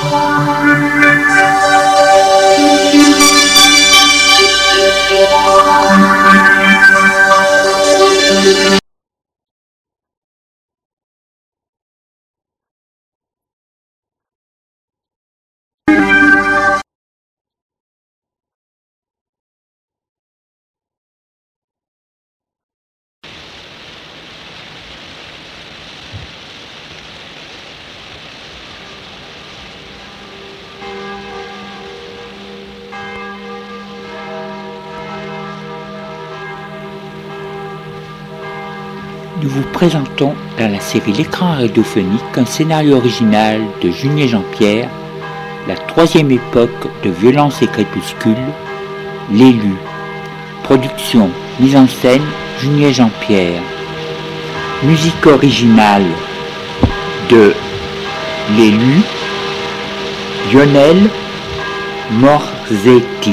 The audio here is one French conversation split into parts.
Nous vous présentons dans la série L'écran radiophonique un scénario original de Junier Jean-Pierre, la troisième époque de Violence et Crépuscule, L'élu. Production, mise en scène, Junier Jean-Pierre. Musique originale de L'élu, Lionel Morzetti.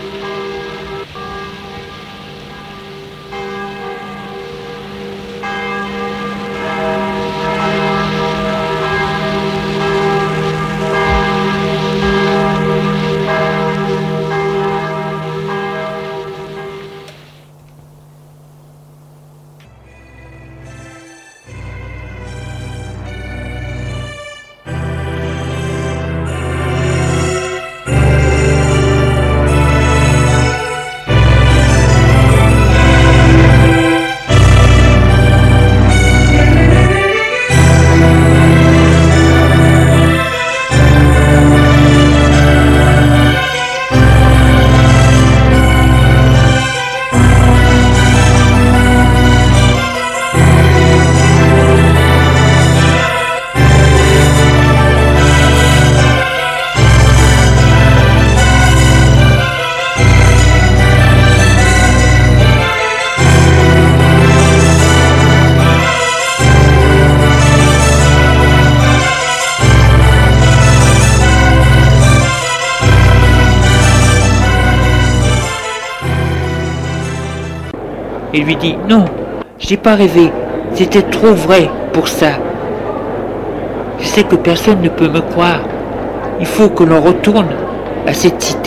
Il lui dit « Non, je n'ai pas rêvé, c'était trop vrai pour ça. Je sais que personne ne peut me croire. Il faut que l'on retourne à cette cité. »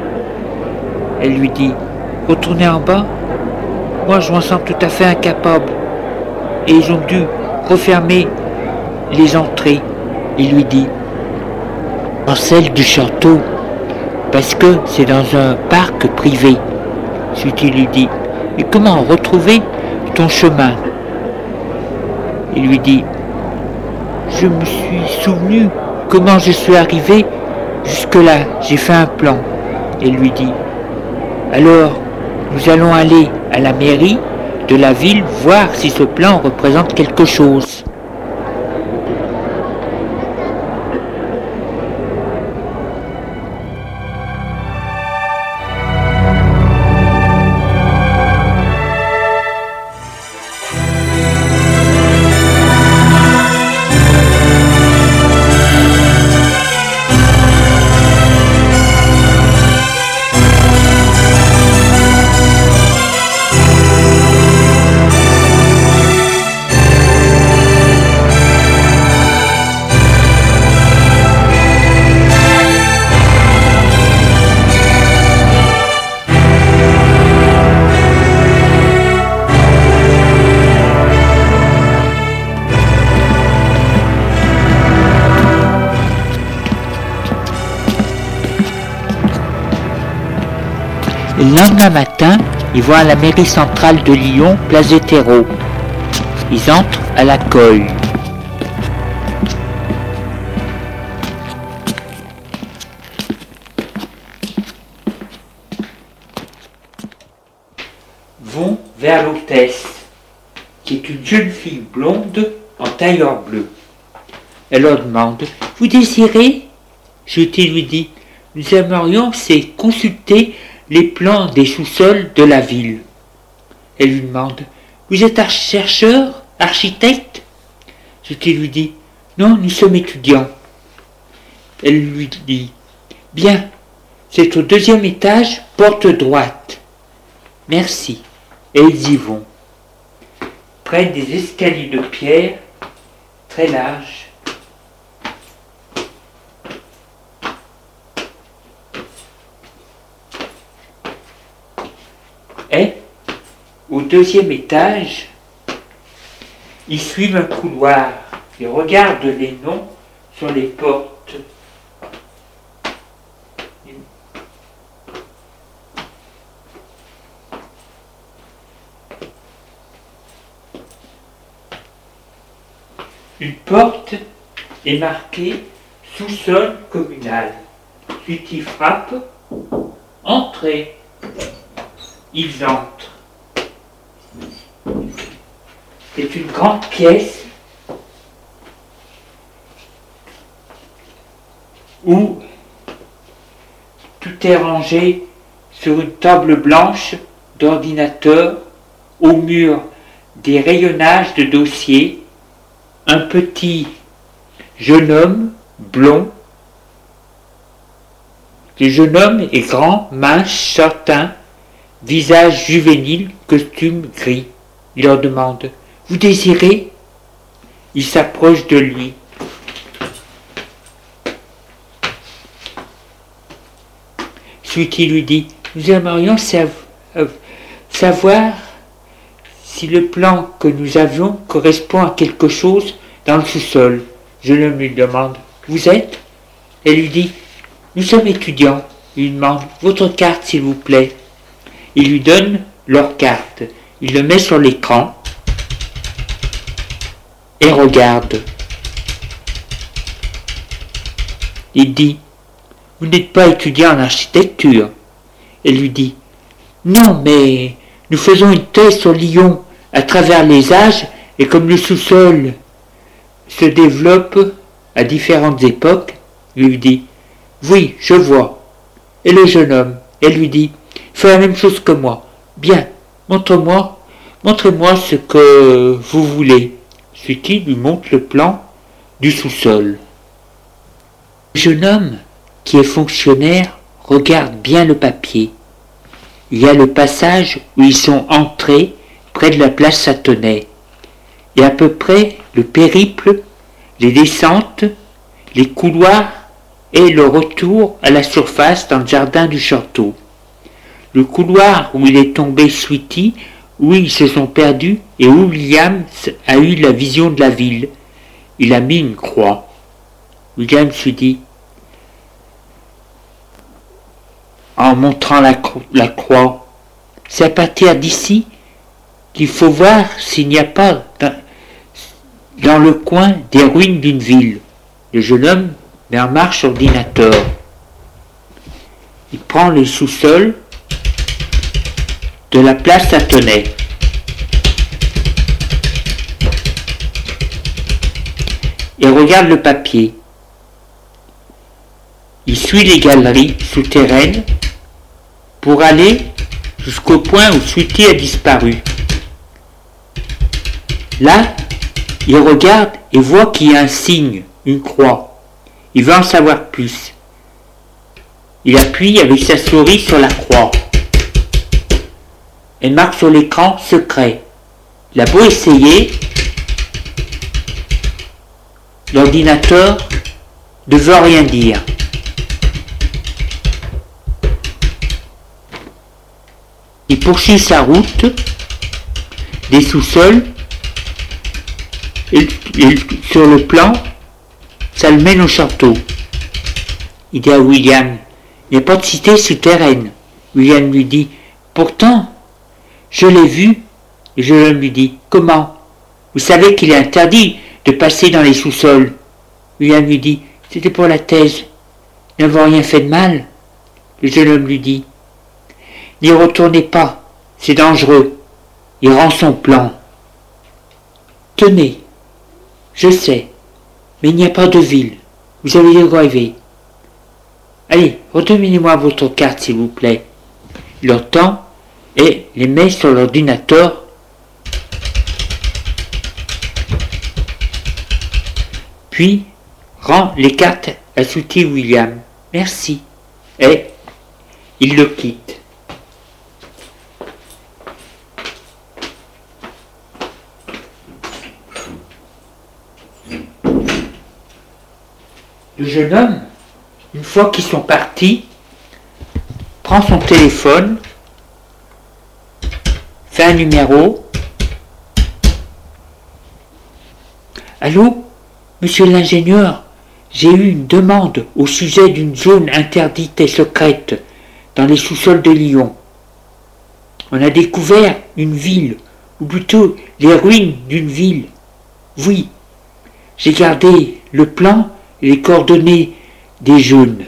Elle lui dit « Retourner en bas? Moi je m'en sens tout à fait incapable. » Et ils ont dû refermer les entrées. Il lui dit « En celle du château, parce que c'est dans un parc privé. » Celui-ci lui dit « Et comment retrouver ton chemin ?» Il lui dit « Je me suis souvenu comment je suis arrivé jusque-là, j'ai fait un plan. » Et lui dit « Alors, nous allons aller à la mairie de la ville voir si ce plan représente quelque chose. » Le lendemain matin, ils vont à la mairie centrale de Lyon, place des Terreaux. Ils entrent à la colle. Vont vers l'hôtesse, qui est une jeune fille blonde en tailleur bleu. Elle leur demande « Vous désirez ?» Jeudi lui dit « Nous aimerions consulter les plans des sous-sols de la ville. » Elle lui demande « Vous êtes chercheur, architecte ?» Jeudi lui dit « Non, nous sommes étudiants. » Elle lui dit « Bien, c'est au 2e étage, porte droite. » « Merci. » Et ils y vont. Près des escaliers de pierre très larges. au deuxième étage, ils suivent un couloir et regardent les noms sur les portes. Une porte est marquée sous-sol communal. Ensuite, ils frappent. Entrez. Ils entrent. C'est une grande pièce où tout est rangé sur une table blanche d'ordinateur, au mur des rayonnages de dossiers, un petit jeune homme blond. Le jeune homme est grand, mince, châtain, visage juvénile, costume gris. Il leur demande « Vous désirez ?» Il s'approche de lui. Celui-ci lui dit « Nous aimerions savoir si le plan que nous avions correspond à quelque chose dans le sous-sol. » Je lui demande « Vous êtes ?» Elle lui dit « Nous sommes étudiants. » Il lui demande « Votre carte, s'il vous plaît. » Il lui donne leur carte. Il le met sur l'écran et regarde. Il dit « Vous n'êtes pas étudiant en architecture ?» Elle lui dit « Non, mais nous faisons une thèse sur Lyon à travers les âges et comme le sous-sol se développe à différentes époques. » Il lui dit « Oui, je vois. » Et le jeune homme, elle lui dit « Fais la même chose que moi. Bien, montrez-moi ce que vous voulez. » Celui-ci lui montre le plan du sous-sol. Le jeune homme, qui est fonctionnaire, regarde bien le papier. Il y a le passage où ils sont entrés près de la place Satonnet. Et à peu près le périple, les descentes, les couloirs et le retour à la surface dans le jardin du château. Le couloir où il est tombé Sweetie, où ils se sont perdus et où William a eu la vision de la ville. Il a mis une croix. William se dit, en montrant la croix, c'est à partir d'ici qu'il faut voir s'il n'y a pas dans le coin des ruines d'une ville. Le jeune homme met en marche l'ordinateur. Il prend le sous-sol de la place Satonnet. Il regarde le papier. Il suit les galeries souterraines pour aller jusqu'au point où Sweetie a disparu. Là, il regarde et voit qu'il y a un signe, une croix. Il veut en savoir plus. Il appuie avec sa souris sur la croix. Elle marque sur l'écran « Secret ». Il a beau essayer, l'ordinateur ne veut rien dire. Il poursuit sa route des sous-sols et sur le plan, ça le mène au château. Il dit à William, il n'y a pas de cité souterraine. William lui dit, pourtant, je l'ai vu. Et je lui dis, comment? Vous savez qu'il est interdit de passer dans les sous-sols. William lui dit, c'était pour la thèse. Nous n'avons rien fait de mal. Le jeune homme lui dit, n'y retournez pas, c'est dangereux. Il rend son plan. Tenez, je sais, mais il n'y a pas de ville. Vous avez rêvé. Allez, redonnez-moi votre carte, s'il vous plaît. Il leur tend et les met sur l'ordinateur. Puis rend les cartes à Sweetie William. Merci. Et il le quitte. Le jeune homme, une fois qu'ils sont partis, prend son téléphone, fait un numéro. Allô, monsieur l'ingénieur, j'ai eu une demande au sujet d'une zone interdite et secrète dans les sous-sols de Lyon. On a découvert une ville, ou plutôt les ruines d'une ville. Oui, j'ai gardé le plan et les coordonnées des jeunes.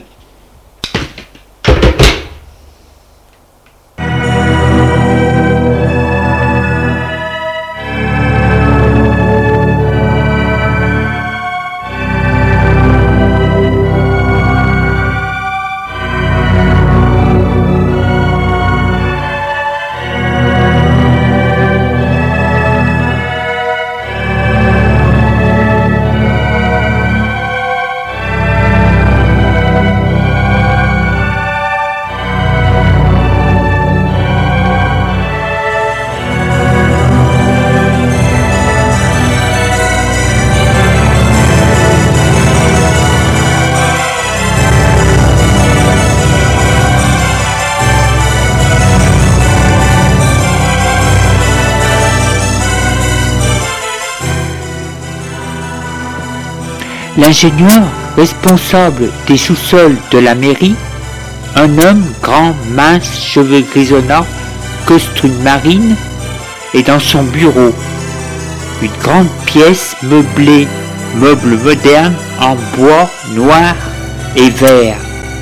L'ingénieur responsable des sous-sols de la mairie, un homme grand, mince, cheveux grisonnants, costume marine, est dans son bureau. Une grande pièce meublée, meubles modernes en bois noir et vert.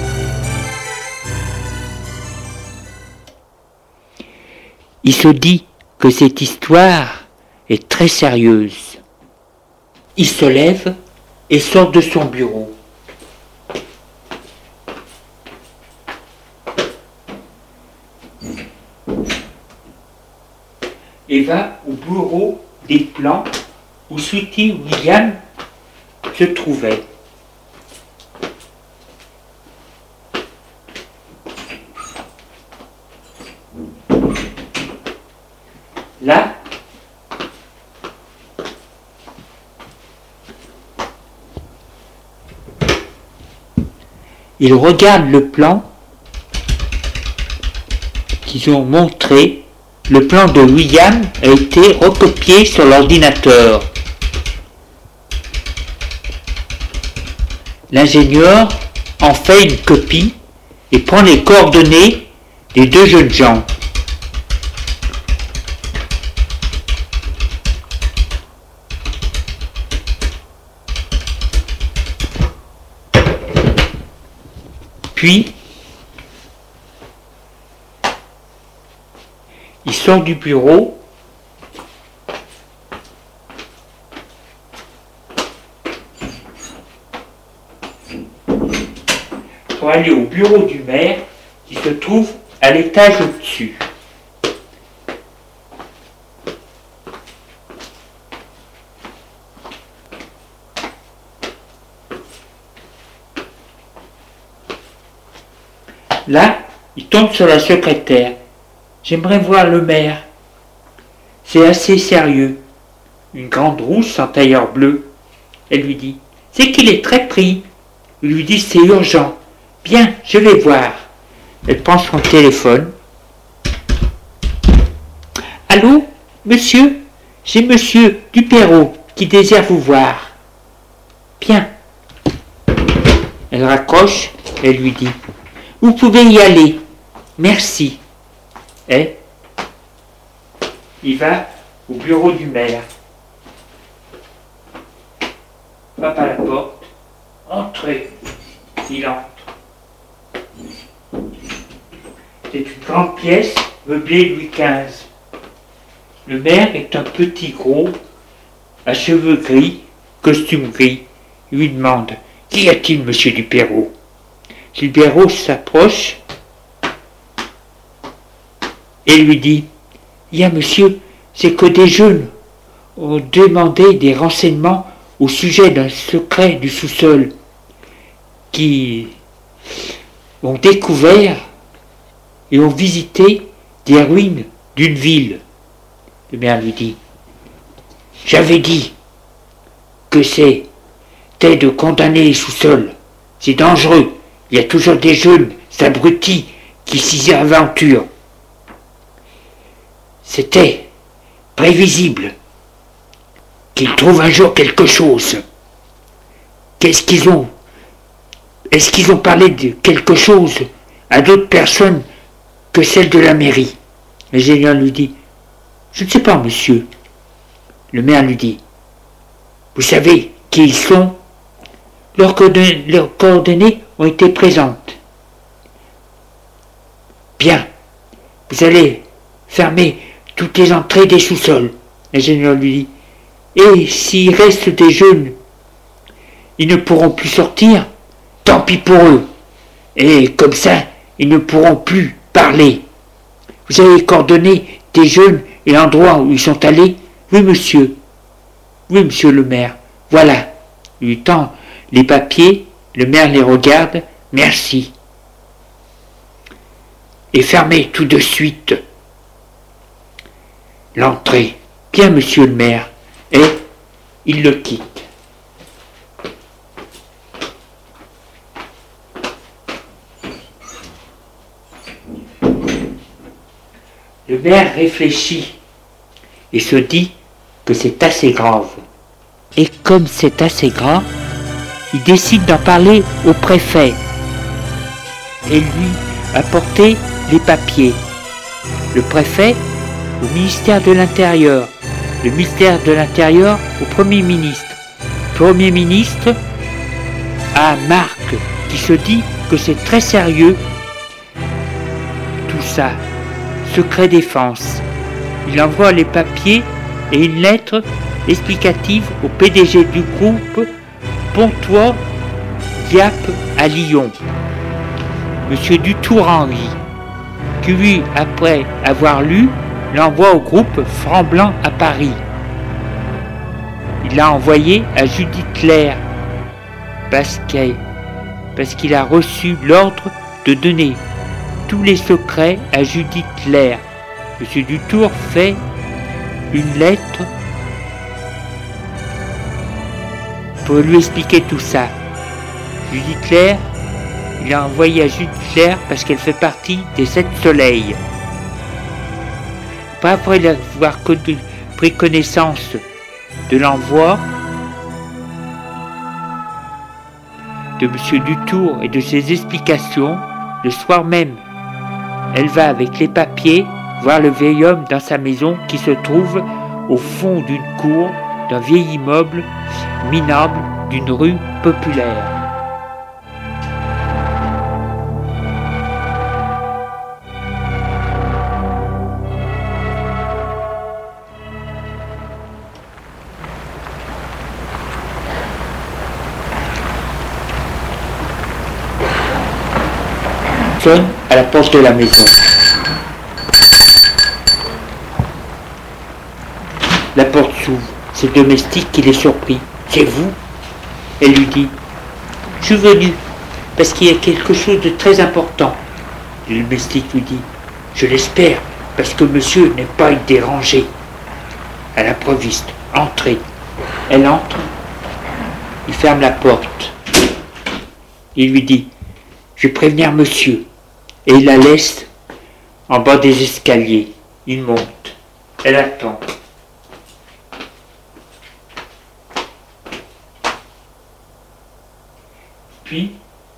Il se dit que cette histoire est très sérieuse. Il se lève et sort de son bureau. Et va au bureau des plans où Sweetie William se trouvait. Là, il regarde le plan qu'ils ont montré. Le plan de William a été recopié sur l'ordinateur. L'ingénieur en fait une copie et prend les coordonnées des deux jeunes gens. Puis, il sort du bureau pour aller au bureau du maire qui se trouve à l'étage au-dessus. Là, il tombe sur la secrétaire. J'aimerais voir le maire. C'est assez sérieux. Une grande rousse en tailleur bleu. Elle lui dit, c'est qu'il est très pris. Il lui dit, c'est urgent. Bien, je vais voir. Elle prend son téléphone. Allô, monsieur, c'est monsieur Duperrault qui désire vous voir. Bien. Elle raccroche et lui dit, vous pouvez y aller. Merci. Et il va au bureau du maire. Frappe à la porte. Entrez. Il entre. C'est une grande pièce meublée Louis XV. Le maire est un petit gros, à cheveux gris, costume gris. Il lui demande, qu'y a-t-il, monsieur Duperrault? Duperrault s'approche et lui dit, il y a monsieur, c'est que des jeunes ont demandé des renseignements au sujet d'un secret du sous-sol qui ont découvert et ont visité des ruines d'une ville. Le maire lui dit, j'avais dit que c'était de condamner les sous-sols. C'est dangereux. Il y a toujours des jeunes abrutis qui s'y aventurent. C'était prévisible qu'ils trouvent un jour quelque chose. Qu'est-ce qu'ils ont? Est-ce qu'ils ont parlé de quelque chose à d'autres personnes que celles de la mairie? L'ingénieur lui dit, je ne sais pas, monsieur. Le maire lui dit, vous savez qui ils sont? Leurs coordonnées ont été présentes. Bien, vous allez fermer toutes les entrées des sous-sols. L'ingénieur lui dit, et s'il reste des jeunes, ils ne pourront plus sortir, tant pis pour eux. Et comme ça, ils ne pourront plus parler. Vous avez coordonné des jeunes et l'endroit où ils sont allés? Oui, monsieur. Oui, monsieur le maire. Voilà. Il lui tend les papiers, le maire les regarde. Merci. Et fermez tout de suite l'entrée. Bien, monsieur le maire. Et il le quitte. Le maire réfléchit et se dit que c'est assez grave. Et comme c'est assez grave, il décide d'en parler au préfet et lui apporter les papiers. Le préfet au ministère de l'Intérieur, le ministère de l'Intérieur au Premier ministre, Premier ministre à Marc qui se dit que c'est très sérieux tout ça. Secret défense. Il envoie les papiers et une lettre explicative au PDG du groupe Pontois Diap à Lyon, Monsieur Dutour-Henry, qui lui, après avoir lu, l'envoie au groupe Franc-Blanc à Paris. Il l'a envoyé à Judith Claire parce qu'il a reçu l'ordre de donner tous les secrets à Judith Claire. Monsieur Dutour fait une lettre pour lui expliquer tout ça. Judith Claire, il a envoyé à Judith Claire parce qu'elle fait partie des 7 soleils. Après avoir pris connaissance de l'envoi de Monsieur Dutour et de ses explications, le soir même, elle va avec les papiers voir le vieil homme dans sa maison qui se trouve au fond d'une cour d'un vieil immeuble minable d'une rue populaire. Sonne à la porte de la maison. La porte s'ouvre. C'est le domestique qui l'est surpris. C'est vous? Elle lui dit, je suis venu parce qu'il y a quelque chose de très important. Le domestique lui dit, je l'espère, parce que monsieur n'est pas dérangé. À l'improviste, entrez. Elle entre. Il ferme la porte. Il lui dit, je vais prévenir monsieur. Et il la laisse en bas des escaliers. Il monte. Elle attend. Puis,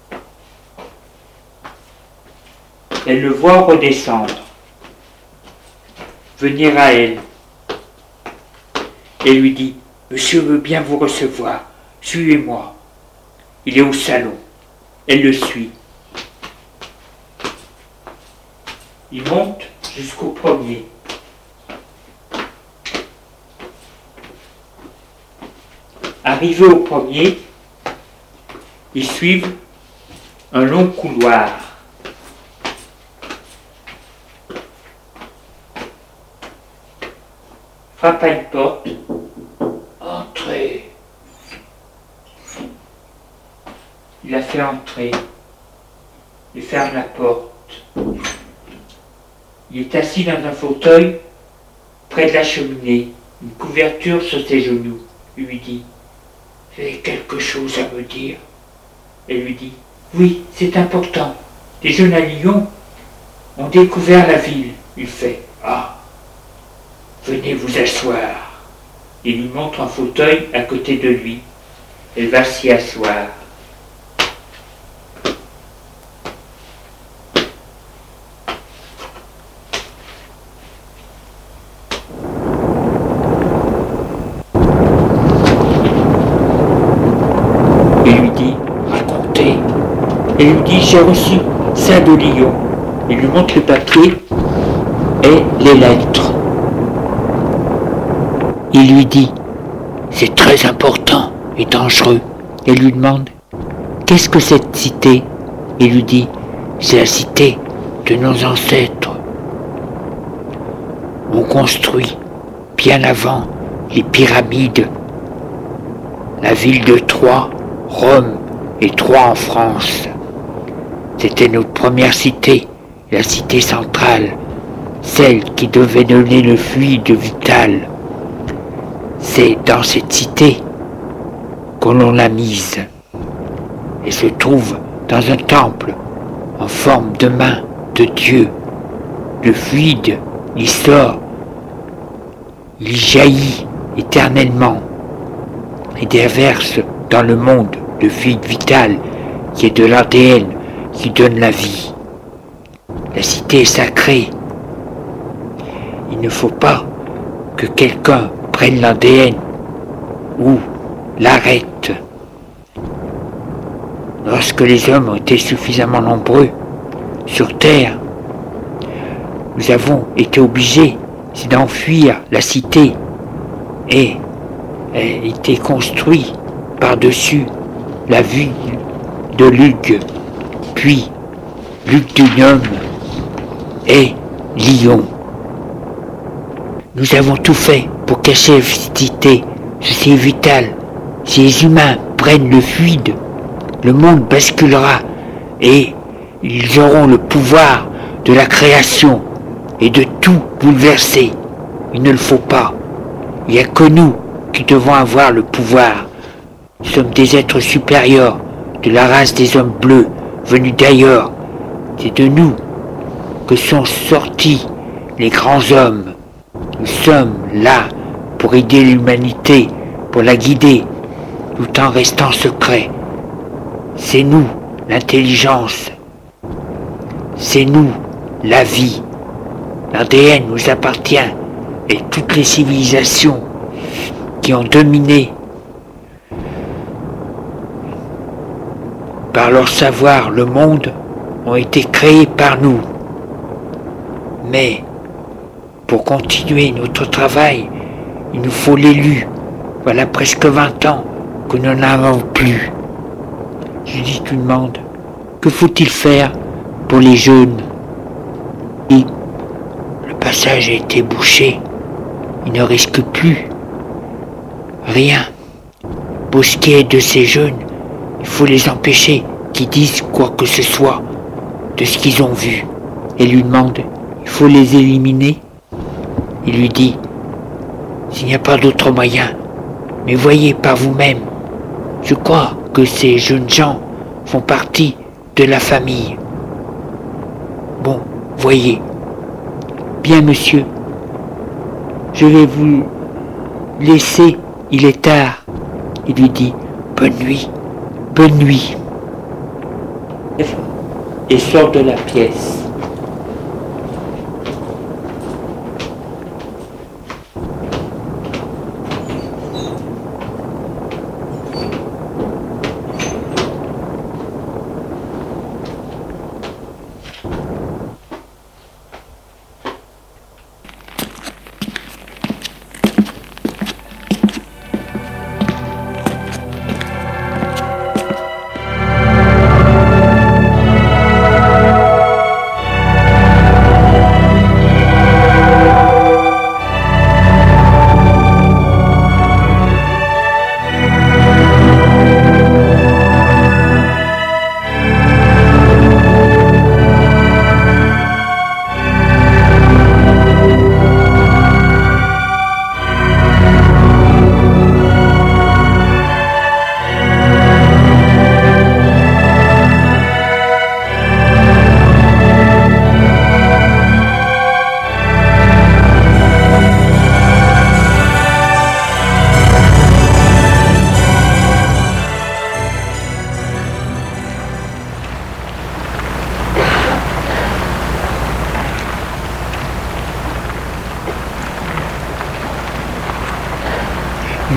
elle le voit redescendre, venir à elle, et lui dit, monsieur veut bien vous recevoir, suivez-moi. Il est au salon. Elle le suit. Il monte jusqu'au premier. Arrivé au premier, ils suivent un long couloir. Frappe à une porte. Entrez. Il la fait entrer. Il ferme la porte. Il est assis dans un fauteuil près de la cheminée, une couverture sur ses genoux. Il lui dit, vous avez quelque chose à me dire? Elle lui dit, oui, c'est important. Les jeunes à Lyon ont découvert la ville. Il fait, ah, venez vous asseoir. Il lui montre un fauteuil à côté de lui. Elle va s'y asseoir. Il lui dit, racontez. Elle lui dit, j'ai reçu ça de Lyon. Il lui montre le papier et les lettres. Il lui dit, c'est très important et dangereux. Elle lui demande, qu'est-ce que cette cité? Il lui dit, c'est la cité de nos ancêtres. On construit bien avant les pyramides, la ville de Troie, Rome et Troie en France. C'était notre première cité, la cité centrale, celle qui devait donner le fluide vital. C'est dans cette cité qu'on l'a mise. Elle se trouve dans un temple en forme de main de Dieu. Le fluide y sort, il jaillit éternellement et déverse dans le monde le fluide vital qui est de l'ADN qui donne la vie. La cité est sacrée. Il ne faut pas que quelqu'un prenne l'ADN ou l'arrête. Lorsque les hommes ont été suffisamment nombreux sur Terre, nous avons été obligés d'enfuir la cité et elle a été construite par-dessus la ville de Lug, puis Lugdunum et Lyon. Nous avons tout fait pour cacher cette cité. Ceci est vital. Si les humains prennent le fluide, le monde basculera et ils auront le pouvoir de la création et de tout bouleverser. Il ne le faut pas. Il n'y a que nous qui devons avoir le pouvoir. Nous sommes des êtres supérieurs de la race des hommes bleus venus d'ailleurs. C'est de nous que sont sortis les grands hommes. Nous sommes là pour aider l'humanité, pour la guider, tout en restant secrets. C'est nous, l'intelligence. C'est nous, la vie. L'ADN nous appartient et toutes les civilisations qui ont dominé par leur savoir le monde ont été créées par nous. Mais pour continuer notre travail, il nous faut l'élu. Voilà presque 20 ans que nous n'en avons plus. Judith lui demande, que faut-il faire pour les jeunes? Et le passage a été bouché. Ils ne risquent plus rien. Pour ce qui est de ces jeunes, il faut les empêcher qu'ils disent quoi que ce soit de ce qu'ils ont vu. Elle lui demande, il faut les éliminer? Il lui dit, s'il n'y a pas d'autre moyen, mais voyez par vous-même, je crois que ces jeunes gens font partie de la famille. Bon, voyez. Bien, monsieur, je vais vous laisser, il est tard. Il lui dit, bonne nuit, bonne nuit. Et sort de la pièce.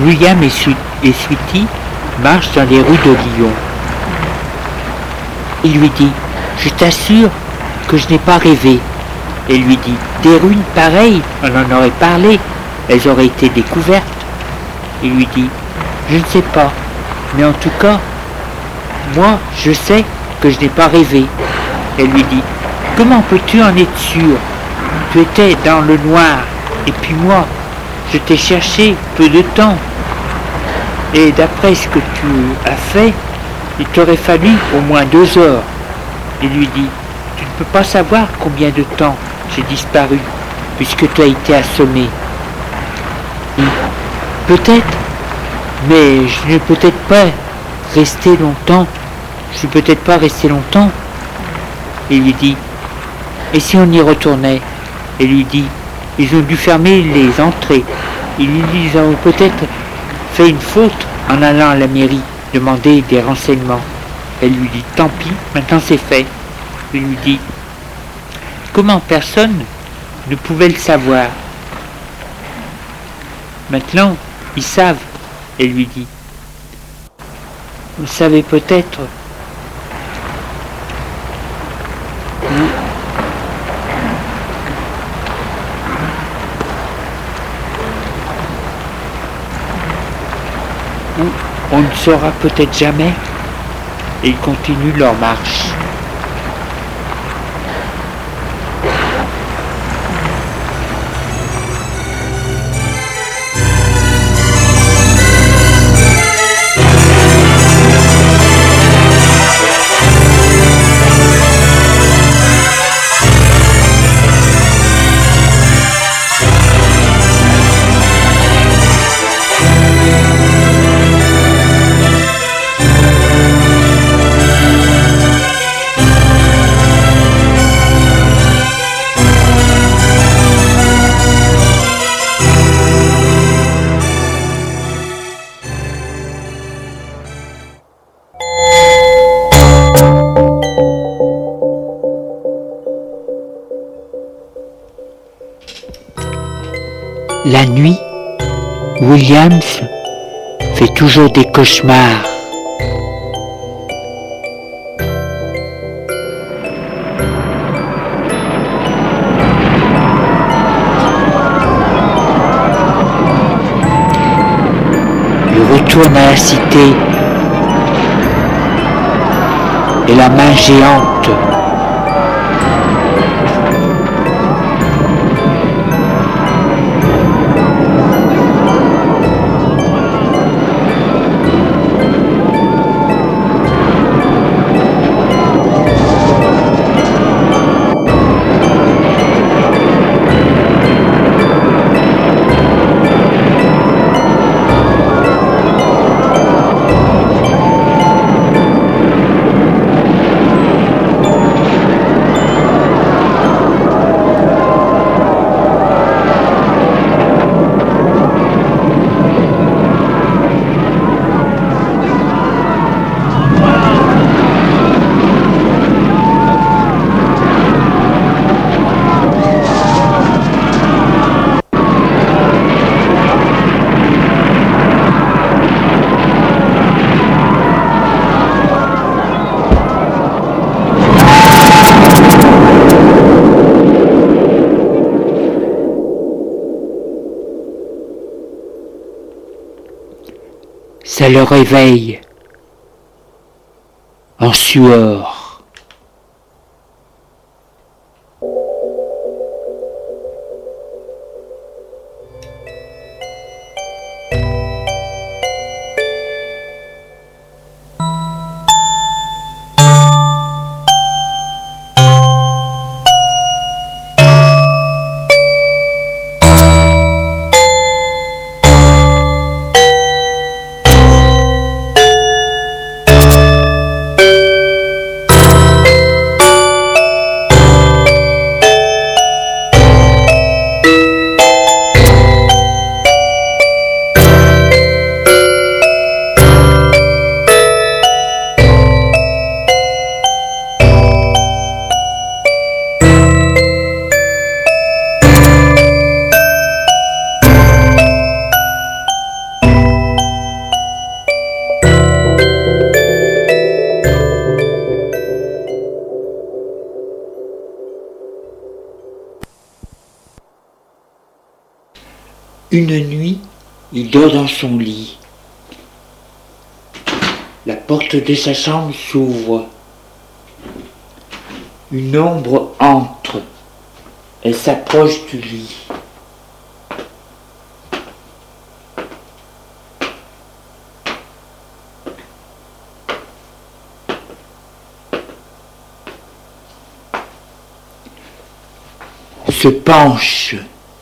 William et Sweetie marchent dans les rues de Lyon. Il lui dit « Je t'assure que je n'ai pas rêvé. » Elle lui dit « Des ruines pareilles, on en aurait parlé, elles auraient été découvertes. » Il lui dit « Je ne sais pas, mais en tout cas, moi je sais que je n'ai pas rêvé. » Elle lui dit « Comment peux-tu en être sûr? Tu étais dans le noir, et puis moi, je t'ai cherché peu de temps. Et d'après ce que tu as fait, il t'aurait fallu au moins 2 heures. » Il lui dit « Tu ne peux pas savoir combien de temps j'ai disparu, puisque tu as été assommé. » Peut-être, mais je ne peux peut-être pas rester longtemps. Je suis peut-être pas resté longtemps. Il lui dit « Et si on y retournait ?» Elle lui dit « Ils ont dû fermer les entrées. Ils ont peut-être fait une faute en allant à la mairie demander des renseignements. » Elle lui dit « Tant pis, maintenant c'est fait. » Il lui dit « Comment personne ne pouvait le savoir? Maintenant, ils savent. » Elle lui dit « Vous savez peut-être où on ne saura peut-être jamais. » Et ils continuent leur marche. La nuit, Williams fait toujours des cauchemars. Il retourne à la cité et la main géante ça le réveille en sueur. Une nuit, il dort dans son lit. La porte de sa chambre s'ouvre. Une ombre entre. Elle s'approche du lit. Se penche.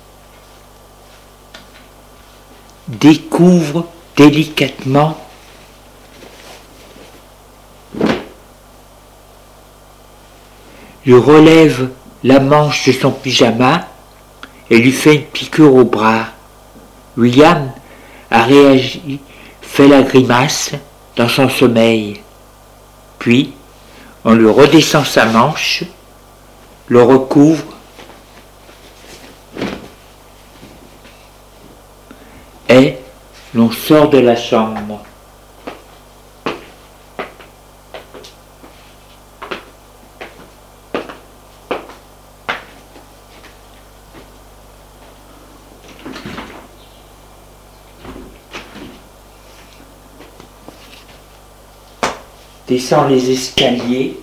Découvre délicatement lui relève la manche de son pyjama et lui fait une piqûre au bras. William a réagi, fait la grimace dans son sommeil. Puis, on lui redescend sa manche, le recouvre et l'on sort de la chambre. Descend les escaliers.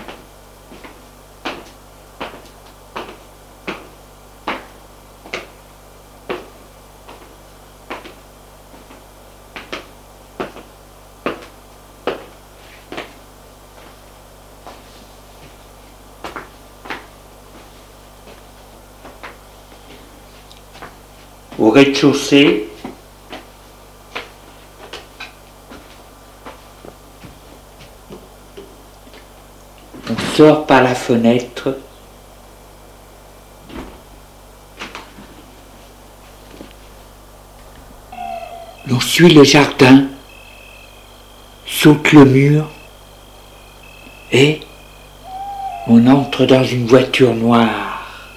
Au rez-de-chaussée, on sort par la fenêtre. L'on suit le jardin, saute le mur et on entre dans une voiture noire.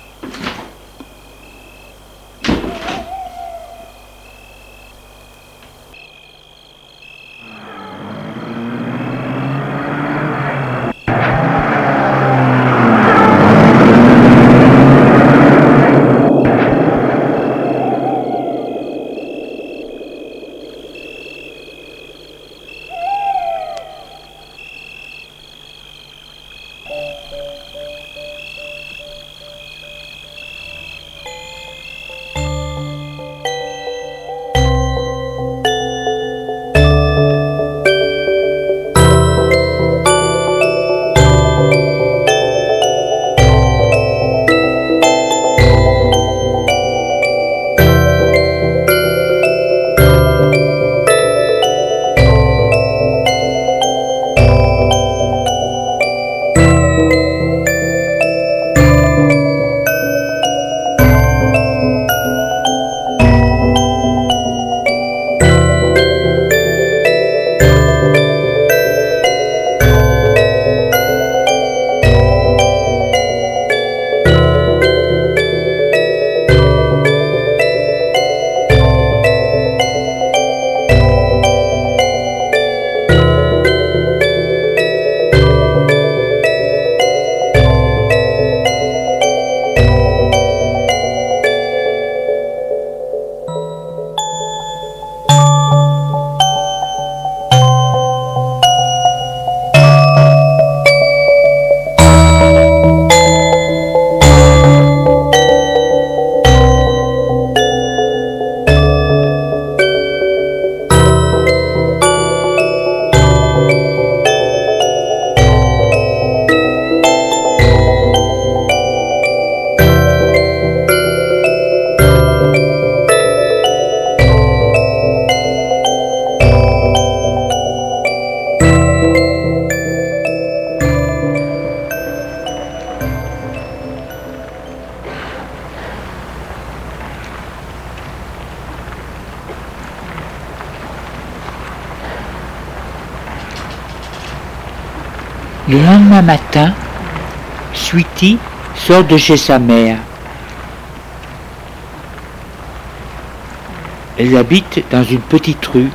Le lendemain matin, Sweetie sort de chez sa mère. Elle habite dans une petite rue.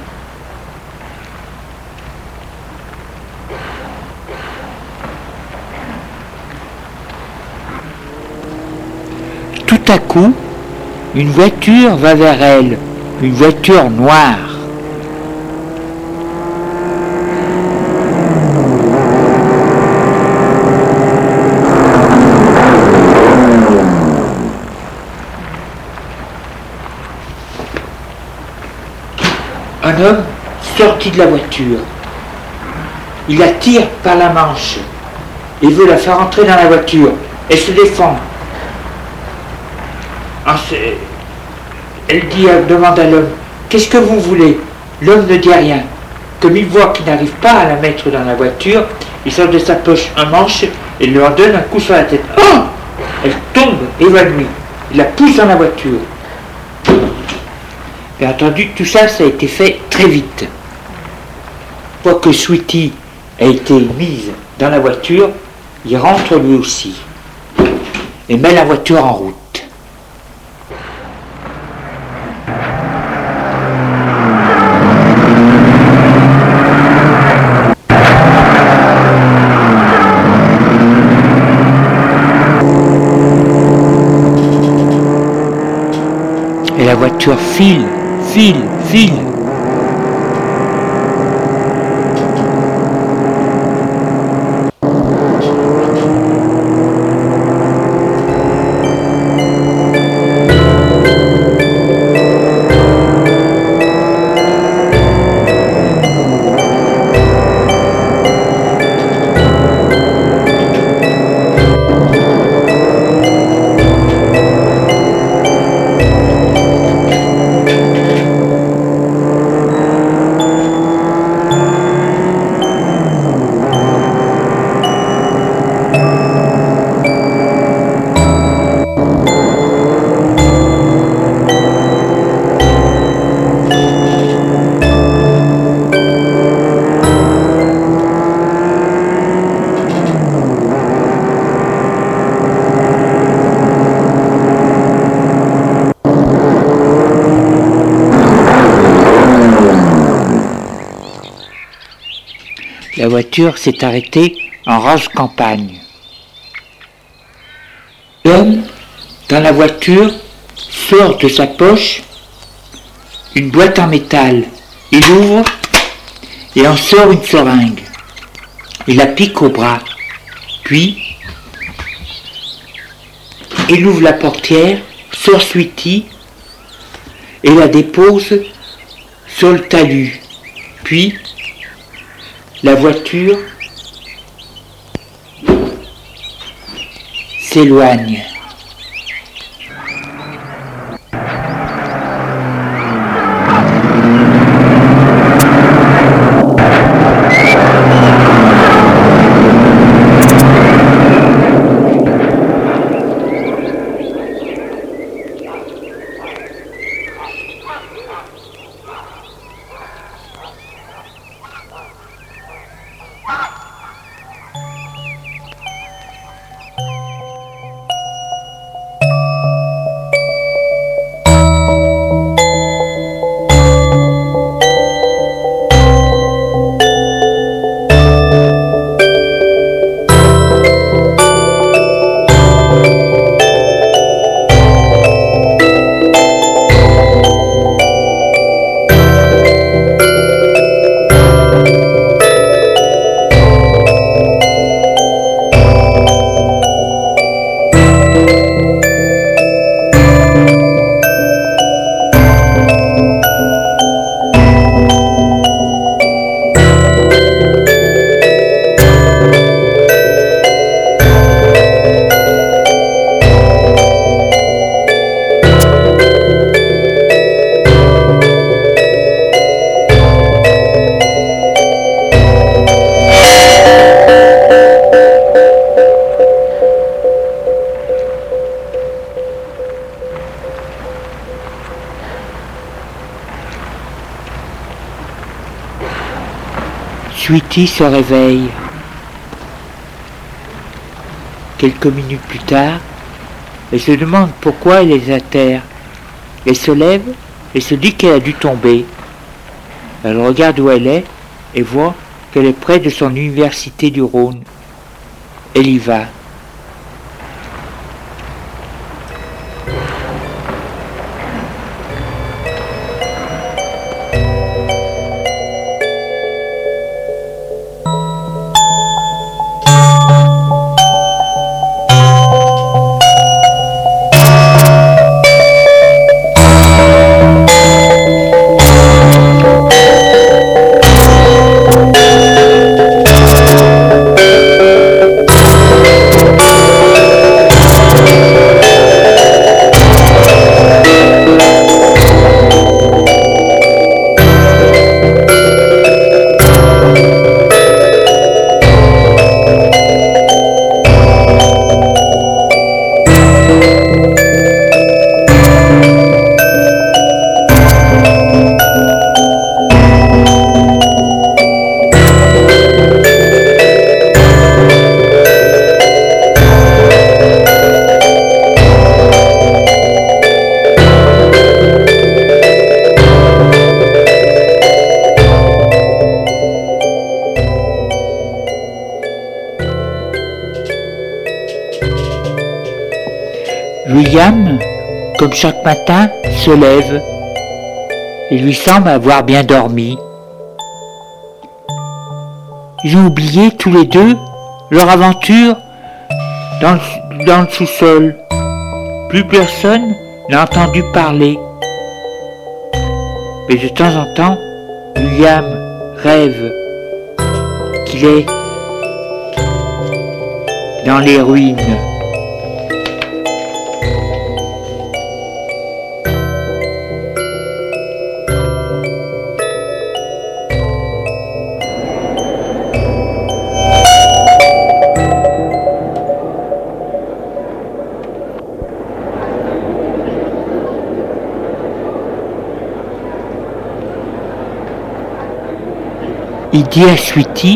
Tout à coup, Une voiture va vers elle, une voiture noire. Un homme sortit de la voiture. Il la tire par la manche et veut la faire entrer dans la voiture. Elle se défend. Elle demande à l'homme, qu'est-ce que vous voulez? L'homme ne dit rien. Comme il voit qu'il n'arrive pas à la mettre dans la voiture, il sort de sa poche un manche et lui en donne un coup sur la tête. Oh! Elle tombe évanouie. Il la pousse dans la voiture. Bien entendu, tout ça a été fait très vite. Une fois que Sweetie a été mise dans la voiture, il rentre lui aussi et met la voiture en route. Et la voiture file. La voiture s'est arrêtée en rase campagne. L'homme, dans la voiture, sort de sa poche une boîte en métal. Il ouvre et en sort une seringue. Il la pique au bras. Puis, il ouvre la portière, sort Sweetie et la dépose sur le talus. Puis, la voiture s'éloigne. Sweetie se réveille. Quelques minutes plus tard, elle se demande pourquoi elle est à terre. Elle se lève et se dit qu'elle a dû tomber. Elle regarde où elle est et voit qu'elle est près de son université du Rhône. Elle y va. William, comme chaque matin, se lève et lui semble avoir bien dormi. Ils ont oublié tous les deux leur aventure dans le sous-sol. Plus personne n'a entendu parler. Mais de temps en temps, William rêve qu'il est dans les ruines. Il dit à Sweetie,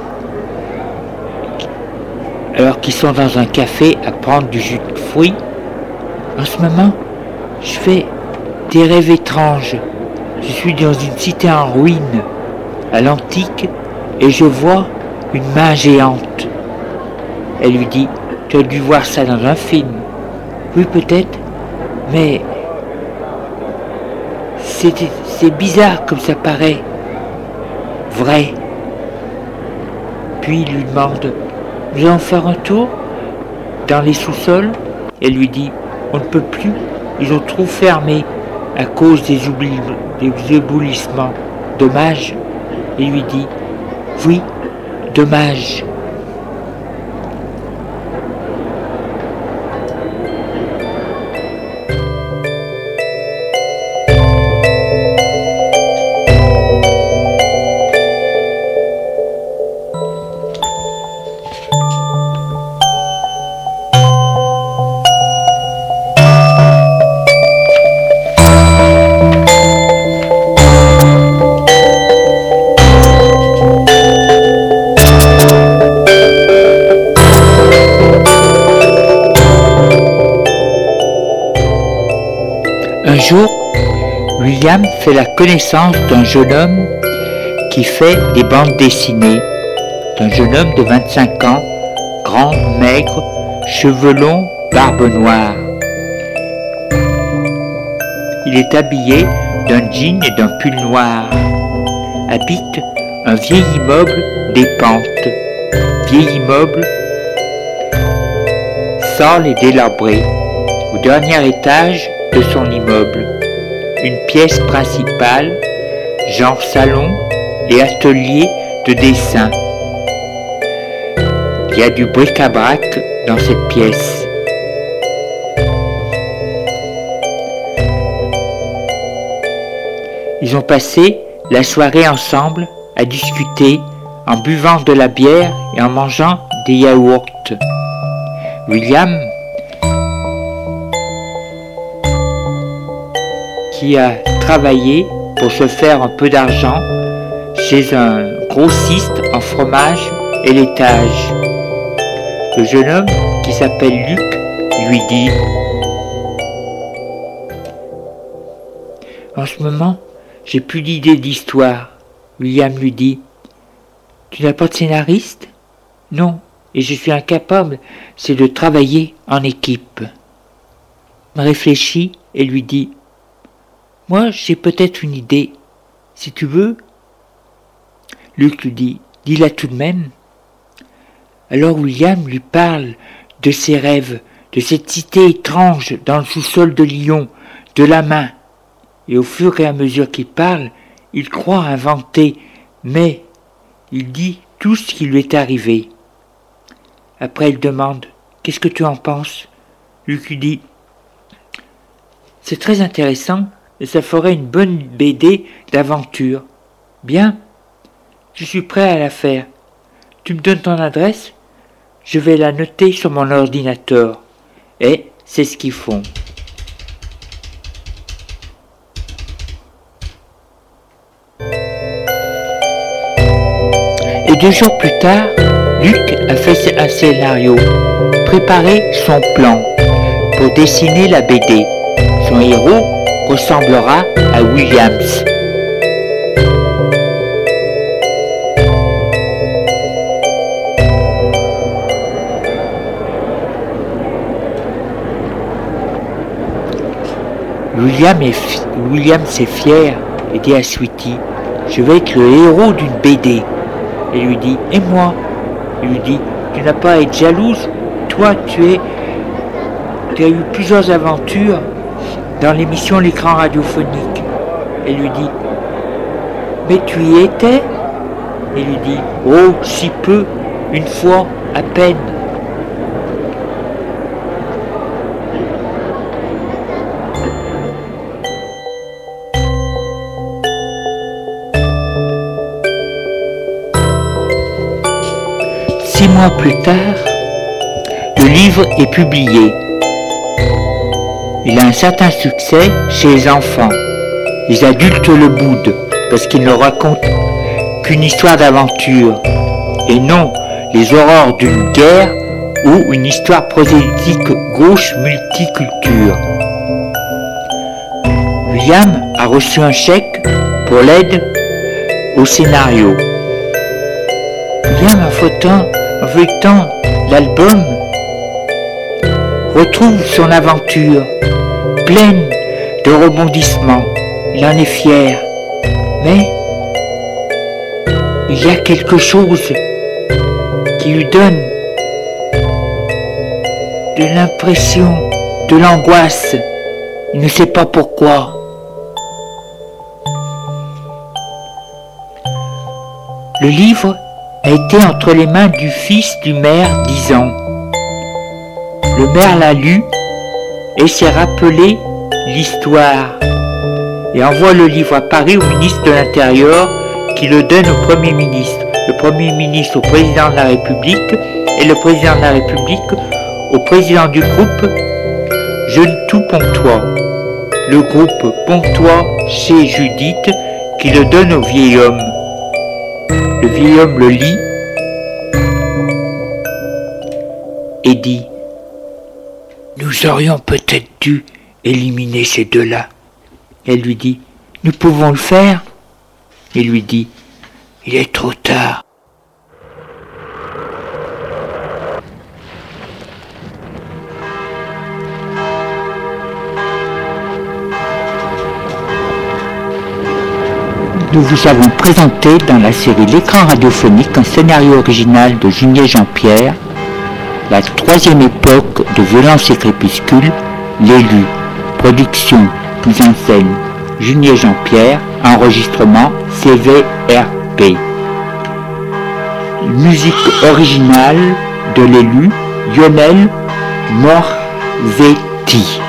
alors qu'ils sont dans un café à prendre du jus de fruits, en ce moment, je fais des rêves étranges. Je suis dans une cité en ruine, à l'antique, et je vois une main géante. Elle lui dit, tu as dû voir ça dans un film. Oui, peut-être, mais c'est bizarre comme ça paraît vrai. Puis il lui demande, nous allons faire un tour dans les sous-sols. Elle lui dit, on ne peut plus, ils ont trop fermé à cause des éboulissements. Dommage. Il lui dit, oui, dommage. Un jour, William fait la connaissance d'un jeune homme qui fait des bandes dessinées. Un jeune homme de 25 ans, grand, maigre, cheveux longs, barbe noire. Il est habillé d'un jean et d'un pull noir. Habite un vieil immeuble des Pentes. Vieil immeuble sale et délabré. Au dernier étage de son immeuble, une pièce principale, genre salon et atelier de dessin. Il y a du bric-à-brac dans cette pièce. Ils ont passé la soirée ensemble à discuter en buvant de la bière et en mangeant des yaourts. William, qui a travaillé pour se faire un peu d'argent chez un grossiste en fromage et laitage. Le jeune homme, qui s'appelle Luc, lui dit, en ce moment, j'ai plus d'idée d'histoire. William lui dit, tu n'as pas de scénariste? Non, et je suis incapable, c'est de travailler en équipe. Il réfléchit et lui dit, moi, j'ai peut-être une idée. Si tu veux. Luc lui dit, dis-la tout de même. Alors William lui parle de ses rêves, de cette cité étrange dans le sous-sol de Lyon, de la main. Et au fur et à mesure qu'il parle, il croit inventer, mais il dit tout ce qui lui est arrivé. Après, il demande, qu'est-ce que tu en penses? Luc lui dit, c'est très intéressant, et ça ferait une bonne BD d'aventure. Bien, je suis prêt à la faire. Tu me donnes ton adresse? Je vais la noter sur mon ordinateur. Et c'est ce qu'ils font. Et 2 jours plus tard, Luc a fait un scénario, préparé son plan pour dessiner la BD. Son héros ressemblera à Williams. William c'est fier et dit à Sweetie, je vais être le héros d'une BD. Elle lui dit, et moi? Il lui dit, tu n'as pas à être jalouse, toi tu as eu plusieurs aventures dans l'émission L'écran radiophonique. Elle lui dit, mais tu y étais? Il lui dit, oh, si peu, une fois, à peine. Six mois plus tard, le livre est publié. Il a un certain succès chez les enfants. Les adultes le boudent parce qu'il ne raconte qu'une histoire d'aventure et non les horreurs d'une guerre ou une histoire prosélytique gauche multiculture. William a reçu un chèque pour l'aide au scénario. William, en feuilletant l'album, retrouve son aventure pleine de rebondissements. Il en est fier, mais il y a quelque chose qui lui donne de l'impression, de l'angoisse. Il ne sait pas pourquoi. Le livre a été entre les mains du fils du maire d'10 ans. Le maire l'a lu et s'est rappelé l'histoire et envoie le livre à Paris au ministre de l'Intérieur qui le donne au Premier ministre, le Premier ministre au Président de la République et le Président de la République au Président du groupe Jeune Tout Pontois. Le groupe Pontois chez Judith qui le donne au vieil homme. Le vieil homme le lit et dit « Nous aurions peut-être dû éliminer ces deux-là. » Elle lui dit « Nous pouvons le faire ?» Il lui dit « Il est trop tard. » Nous vous avons présenté dans la série L'écran radiophonique un scénario original de Junier Jean-Pierre, la troisième époque de Violence et Crépuscule, l'élu, production, mise en scène, Junier Jean-Pierre, enregistrement CVRP. Musique originale de l'élu, Lionel Morzetti.